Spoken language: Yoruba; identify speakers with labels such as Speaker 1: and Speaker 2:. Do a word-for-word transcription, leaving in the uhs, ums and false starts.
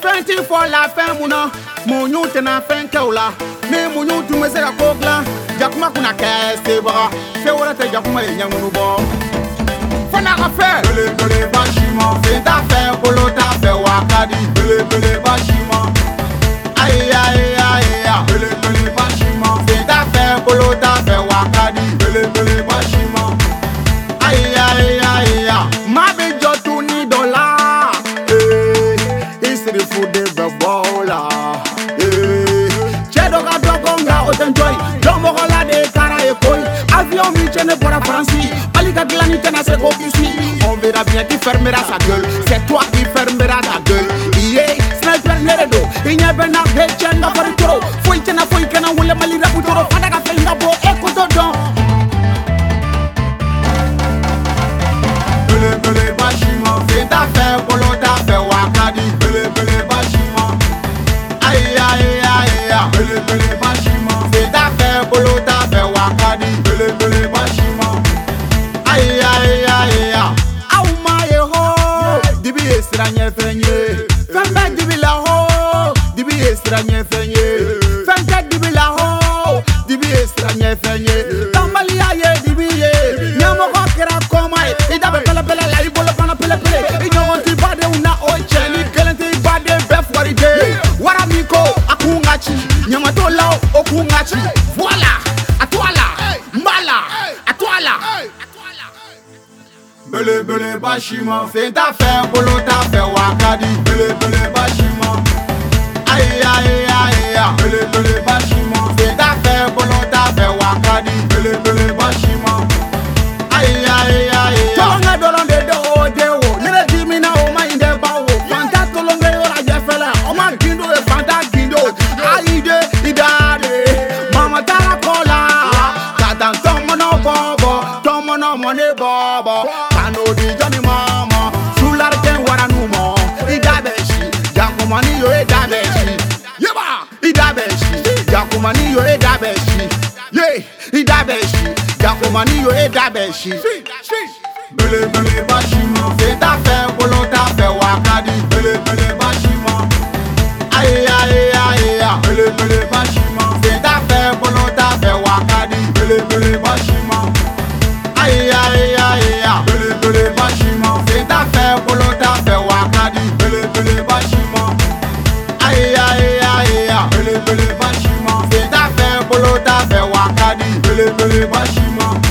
Speaker 1: twenty for la fin muna Mounou tena fin kaula Me mounou tu me sera kogla Jakuma kuna keste ba Fe wala te jakuma ye nyangunu bo Fana ka fe Bele bele bashima Fe ta fe polo ta fe wakadi Bele bele bashima Aye aye aye Bele bele bashima Fe ta fe polo ta fe wakadi Bele bele bashima Aye aye aye Ma be jotu ni dola Eh Isi di fude bebola Eh Chedo ka dogonga otenjoy Jombo kola de kara e koi Avion mi chene pour la Francie Malika glani tena se offici On verra bien qui fermera sa gueule C'est toi qui fermera ta gueule Yeah Sniper neredo Inya bena hechenga faritoro Foi tena foi kana wule mali raputoro Fada ka fenga bo eko don Bele bele bashima Fe ta fe polo ta fe wakadi Bele bele bashima Aye aye aye Bele bele bashima Fe ta fe polo ta fe wakadi Bele bele bashima Aye aye aye Au ma ye ho Dibi esra nye fenye Fembe dibi la ho Dibi esra nye fenye Fembe dibi la ho Dibi esra nye fenye Tambali aye dibi ye Nyamo kwa kira koma e Ida be pele pele la ibolo pana pele pele Inyo onti bade una oche Ni kelente bade bef waride Waramiko akungachi Nyama to lao okungachi Voila Atwala Mbala Atwala Bele bele bashima Fe ta fe polo ta fe wakadi Bele bele bashima Aye aye aye Bele bele bashima Fe ta fe polo ta fe wakadi Bele bele bashima Aye aye aye Tolonga dolonde do ode wo Nene dimina o ma inde ba wo Fanta tolonga yora jefela O ma gindo e fanta gindo Aide idade Mama tala kola Katan tomo no bobo Tomo no money bobo Kano di Johnny mama Sular ken wara numo Idabeshi Jakumani yo idabeshi Yeba Idabeshi Jakumani yo idabeshi Ye Idabeshi Jakumani yo idabeshi Bele bele bashima Fe ta fe polo ta fe wakadi Bele bele bashima Aye aye aye Bele bele bashima Fe ta fe polo ta fe wakadi Bele bele bashima Aye aye aye Bele bele bashima Fe ta fe polo ta fe wakadi Bele bele bashima Aye aye aye Bele bele bashima Fe ta fe polo ta fe wakadi Bele bele bashima